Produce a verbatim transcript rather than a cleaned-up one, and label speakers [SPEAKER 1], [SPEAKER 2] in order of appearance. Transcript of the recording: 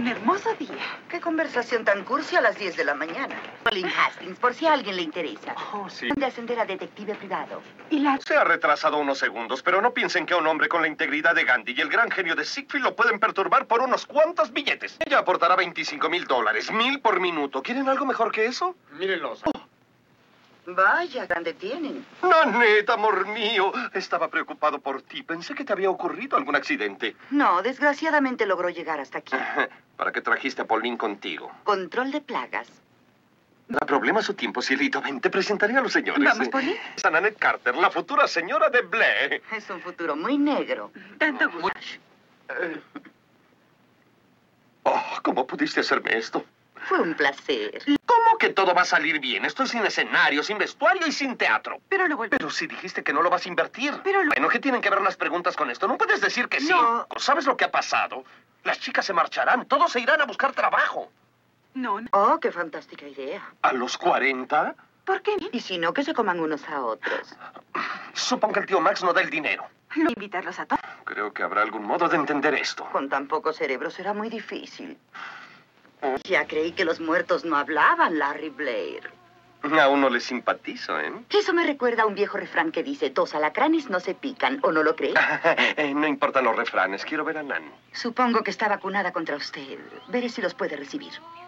[SPEAKER 1] un hermoso día.
[SPEAKER 2] Qué conversación tan cursi a las diez de la mañana. Colin Hastings, por si a alguien le interesa.
[SPEAKER 3] Oh, sí.
[SPEAKER 2] De ascender a detective privado.
[SPEAKER 1] Y la...
[SPEAKER 3] Se ha retrasado unos segundos, pero no piensen que a un hombre con la integridad de Gandhi y el gran genio de Ziegfeld lo pueden perturbar por unos cuantos billetes. Ella aportará veinticinco mil dólares, mil por minuto. ¿Quieren algo mejor que eso? Mírenlos.
[SPEAKER 2] Vaya, grande tienen.
[SPEAKER 3] Nanette, amor mío. Estaba preocupado por ti. Pensé que te había ocurrido algún accidente.
[SPEAKER 2] No, desgraciadamente logró llegar hasta aquí.
[SPEAKER 3] ¿Para qué trajiste a Pauline contigo?
[SPEAKER 2] Control de plagas.
[SPEAKER 3] No hay problema a su tiempo, cielito. Ven, te presentaré a los señores.
[SPEAKER 1] ¿Vamos, Pauline?
[SPEAKER 3] Es a Nanette Carter, la futura señora de Blair.
[SPEAKER 2] Es un futuro muy negro.
[SPEAKER 1] Tanto gusto.
[SPEAKER 3] Eh. Oh, ¿cómo pudiste hacerme esto?
[SPEAKER 2] Fue un placer.
[SPEAKER 3] ¿Cómo que todo va a salir bien? Estoy sin escenario, sin vestuario y sin teatro.
[SPEAKER 1] Pero lo volví...
[SPEAKER 3] Pero si dijiste que no lo vas a invertir.
[SPEAKER 1] Pero lo...
[SPEAKER 3] Bueno, ¿qué tienen que ver las preguntas con esto? No puedes decir que sí.
[SPEAKER 1] No.
[SPEAKER 3] ¿Sabes lo que ha pasado? Las chicas se marcharán, todos se irán a buscar trabajo.
[SPEAKER 1] No, no.
[SPEAKER 2] Oh, qué fantástica idea.
[SPEAKER 3] ¿A los cuarenta?
[SPEAKER 1] ¿Por qué?
[SPEAKER 2] Y si no, que se coman unos a otros.
[SPEAKER 3] Supongo que el tío Max no da el dinero.
[SPEAKER 1] No invitarlos a todos.
[SPEAKER 3] Creo que habrá algún modo de entender esto.
[SPEAKER 2] Con tan poco cerebro será muy difícil. Ya creí que los muertos no hablaban, Larry Blair.
[SPEAKER 3] Aún no le simpatizo, ¿eh?
[SPEAKER 2] Eso me recuerda a un viejo refrán que dice, dos alacranes no se pican, ¿o no lo cree?
[SPEAKER 3] Eh, no importan los refranes, quiero ver a Nan.
[SPEAKER 2] Supongo que está vacunada contra usted. Veré si los puede recibir.